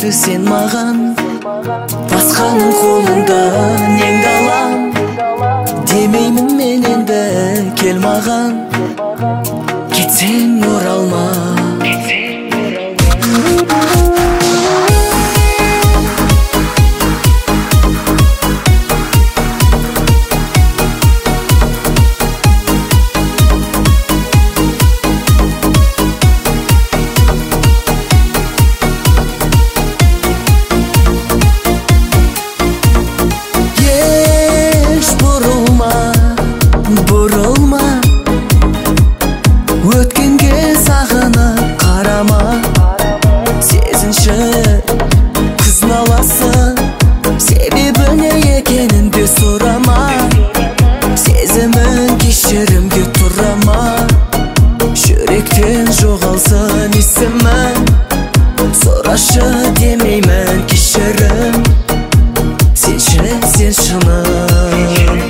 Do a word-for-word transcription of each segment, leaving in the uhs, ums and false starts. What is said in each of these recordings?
бери сен маған, басқаның қолында неңді алам. Демеймін мен енді кел маған, кетсең оралма. Өткенге сағынып қарама, сезінші қызналасың, себебі не екенін де сұрама. Сезімін кешірімге тұрама, жүректен жоғалсын есімін. Сұрашы демеймін кешірім, сенші сен шыным.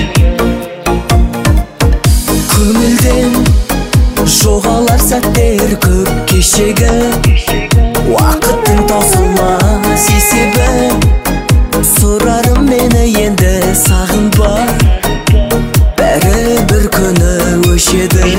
Көңілден жоғалар сәттер көп кешегі, уақыттың таусылмас есебі. Сұрарым мені енді сағынба, бәрі бір күні өшеді.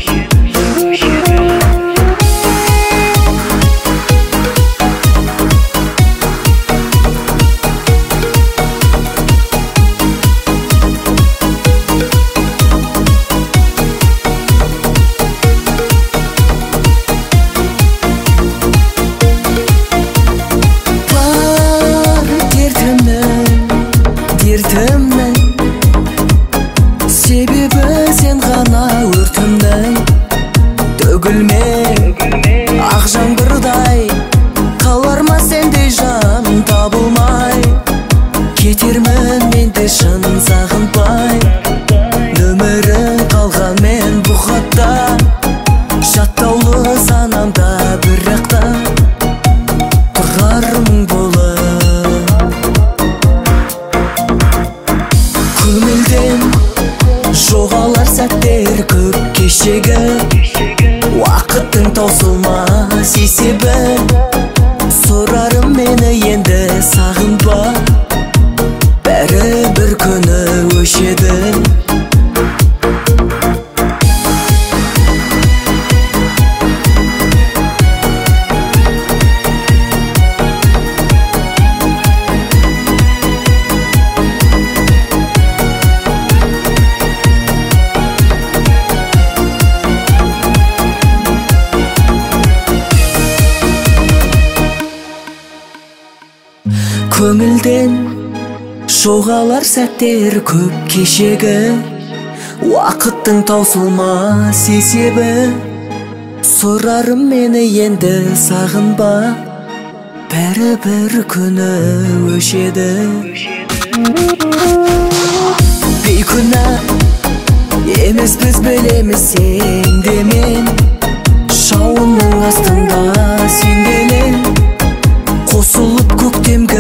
Себебі сен ғана өртімнің, төгілме ақ жаңбырдай. Қалар ма сендей жан табылмай, кетермін мен де шын сағынбай. Нөмірің қалған мен бұл хатта, жаттаулы санамда бірақта тұрарым болып. Көңілден жоғалар сәттер көп кешегі, уақыттың таусылмас есебі. Сұрарым мені енді сағынба, бәрі бір күні өшеді. Көңілден жоғалар сәттер көп кешегі, уақыттың таусылмас есебі. Сұрарым мені енді сағынба, бәрі бір күні өшеді. Бейкүнә емес біз білеміз сен де мен, жауынның астында сенделен қосылып көктемге